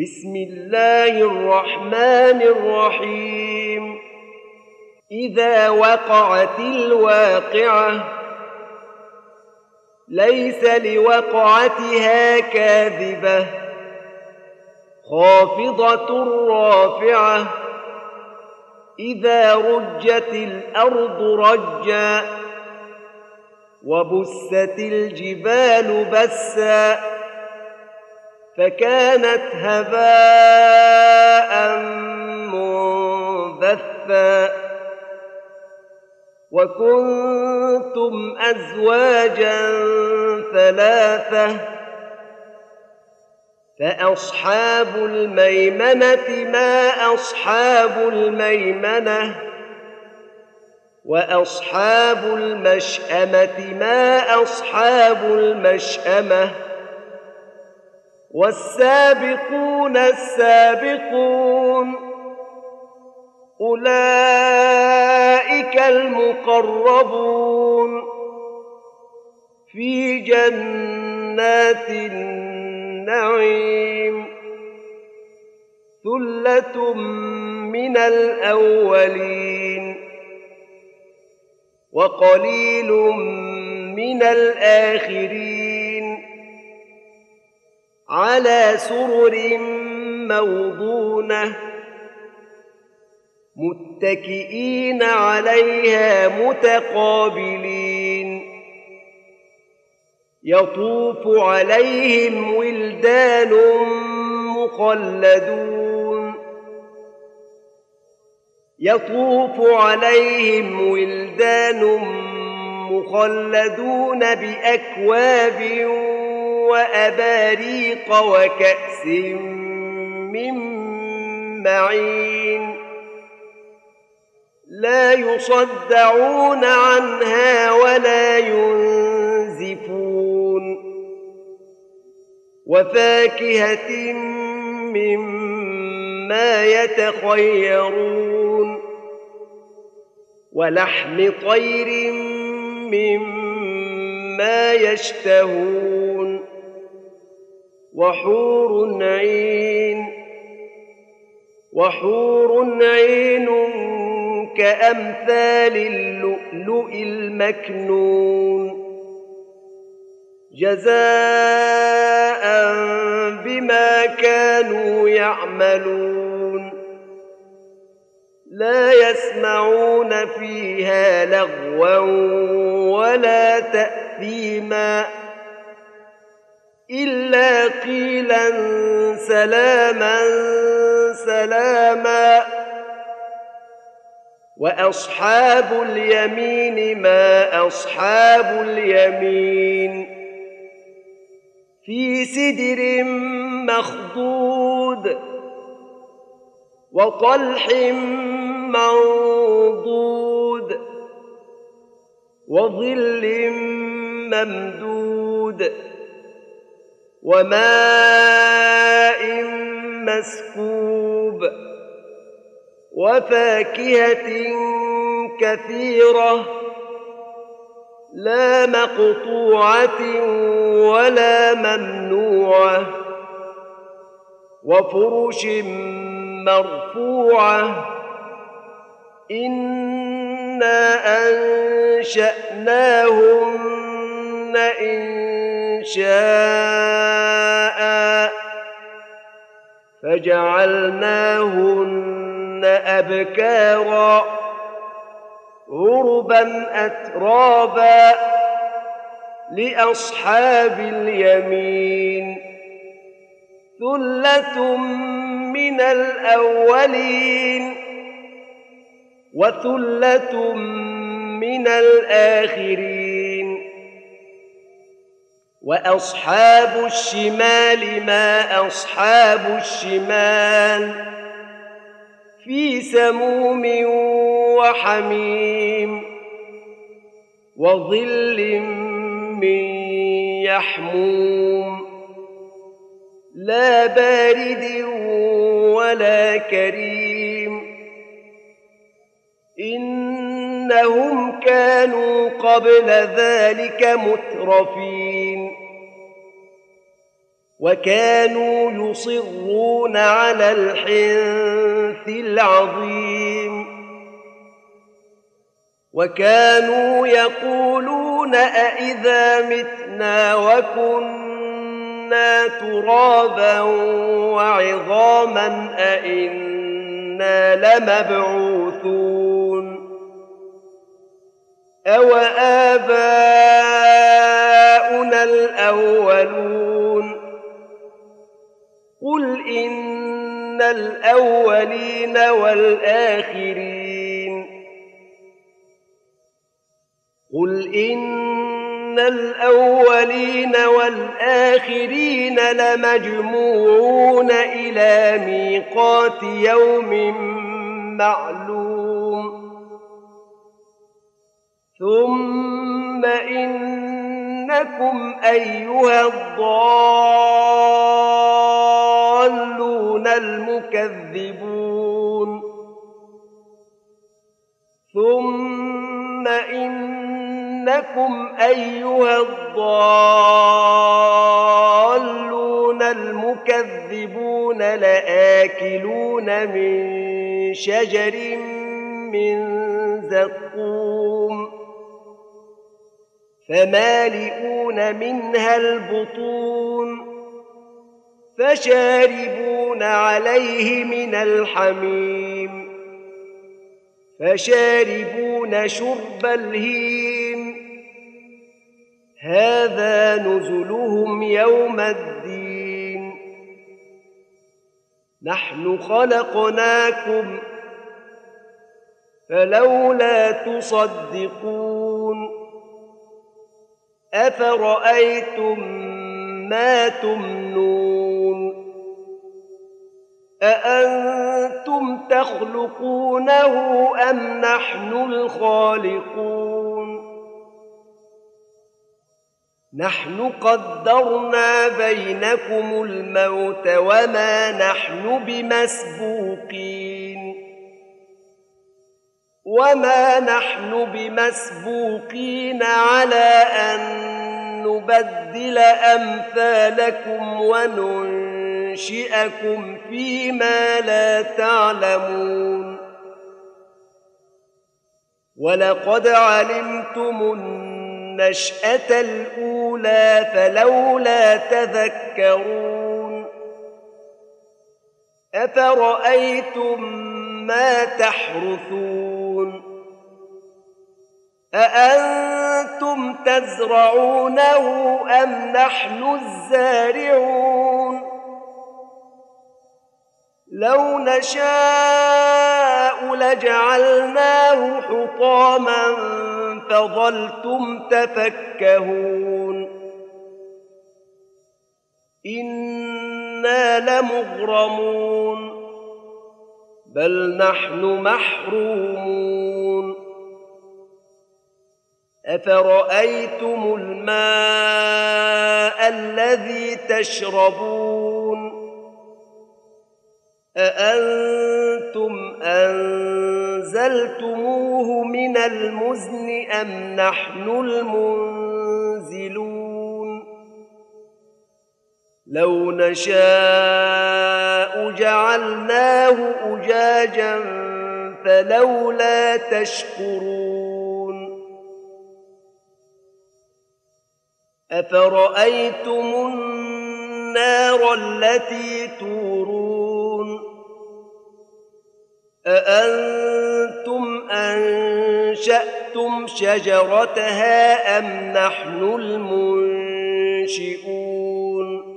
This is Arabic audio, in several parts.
بسم الله الرحمن الرحيم. إذا وقعت الواقعة ليس لوقعتها كاذبة خافضة رافعة إذا رجت الأرض رجا وبست الجبال بسا فكانت هباء منبثا وكنتم أزواجا ثلاثة فأصحاب الميمنة ما أصحاب الميمنة وأصحاب المشأمة ما أصحاب المشأمة والسابقون السابقون أولئك المقربون في جنات النعيم ثلة من الأولين وقليل من الآخرين على سرر موضونة متكئين عليها متقابلين يطوف عليهم ولدان مخلدون بأكواب وأباريق وكأس من معين لا يصدعون عنها ولا ينزفون وفاكهة مما يتخيرون ولحم طير مما يشتهون وحور عين كأمثال اللؤلؤ المكنون جزاء بما كانوا يعملون لا يسمعون فيها لغوا ولا تأثيما إلا قيلا سلاما سلاما وأصحاب اليمين ما أصحاب اليمين في سدر مخضود وطلح منضود وظل ممدود وماء مسكوب وفاكهة كثيرة لا مقطوعة ولا ممنوعة وفرش مرفوعة إنا أنشأناهن إنشاء فجعلناهن أبكارا عربا أترابا لأصحاب اليمين ثلة من الأولين وثلة من الآخرين وأصحاب الشمال ما أصحاب الشمال في سموم وحميم وظل من يحموم لا بارد ولا كريم إنهم كانوا قبل ذلك مترفين وكانوا يصرون على الحنث العظيم وكانوا يقولون أإذا متنا وكنا ترابا وعظاما أإنا لمبعوثون أو آباؤنا الأولون قل إن الأولين والآخرين قل إن الأولين والآخرين لمجموعون إلى ميقات يوم معلوم ثم إنكم أيها الضالون المكذبون ثم إنكم أيها الضالون المكذبون لآكلون من شجر من زقوم فمالئون منها البطون فشاربون عليه من الحميم فشاربون شرب الهيم هذا نزلهم يوم الدين نحن خلقناكم فلولا تصدقون أفرأيتم ما تمنون أأنتم تخلقونه أم نحن الخالقون نحن قدرنا بينكم الموت وما نحن بمسبوقين على أن نبدل أمثالكم وننشئكم فيما لا تعلمون ولقد علمتم النشأة الأولى فلولا تذكرون أفرأيتم ما تحرثون أأنتم تزرعونه أم نحن الزارعون لو نشاء لجعلناه حطاما فظلتم تفكهون إنا لمغرمون بل نحن محرومون أفرأيتم الماء الذي تشربون أأنتم أنزلتموه من المزن أم نحن المنزلون لو نشاء جعلناه أجاجا فلولا تشكرون أفرأيتم النار التي تورون أأنتم أنشأتم شجرتها أم نحن المنشئون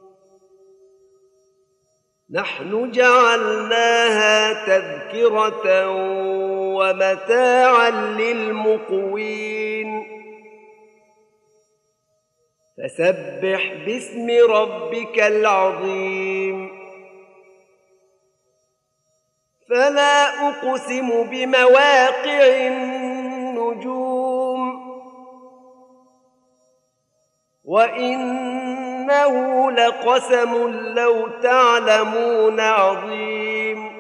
نحن جعلناها تذكرة ومتاعا للمقوين فسبح باسم ربك العظيم فلا أقسم بمواقع النجوم وإنه لقسم لو تعلمون عظيم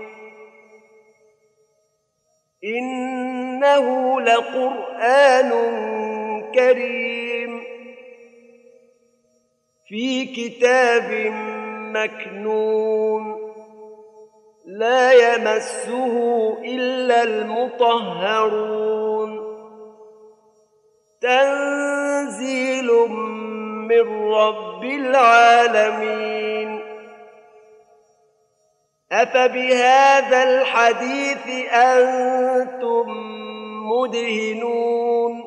إنه لقرآن كريم في كتاب مكنون لا يمسه إلا المطهرون تنزيل من رب العالمين أفبهذا الحديث أنتم مدهنون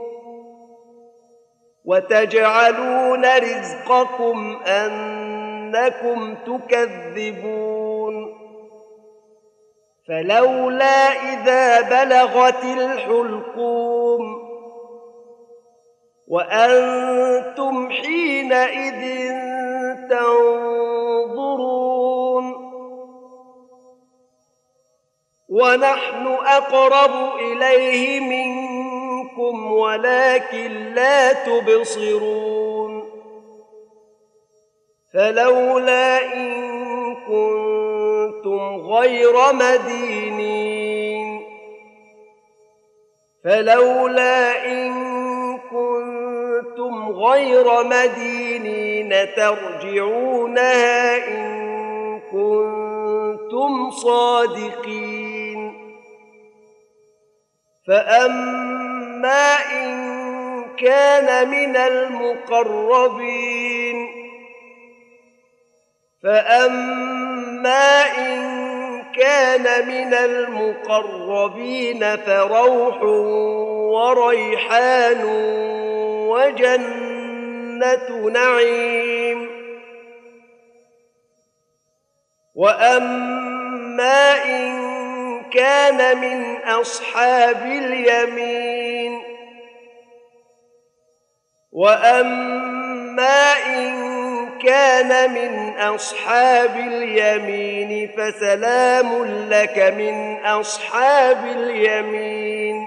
وتجعلون رزقكم أنكم تكذبون فلولا إذا بلغت الحلقوم وأنتم حينئذ تنظرون ونحن أقرب إليه منكم ولكن لا تبصرون فلولا إن كنتم غير مدينين ترجعونها إن كنتم صادقين فأما إن كان من المقربين فروح وريحان وجنة نعيم وأما إن كان من أصحاب اليمين فسلام لك من أصحاب اليمين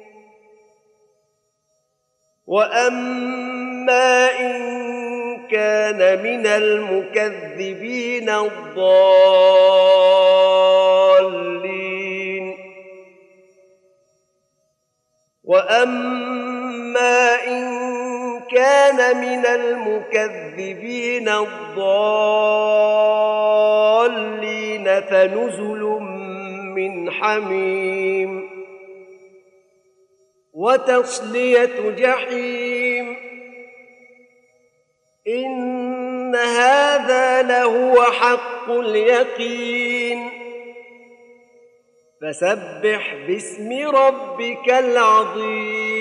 وأما إن كان من المكذبين الضالين فنزل من حميم وتصلية جحيم إن هذا لهو حق اليقين فسبح باسم ربك العظيم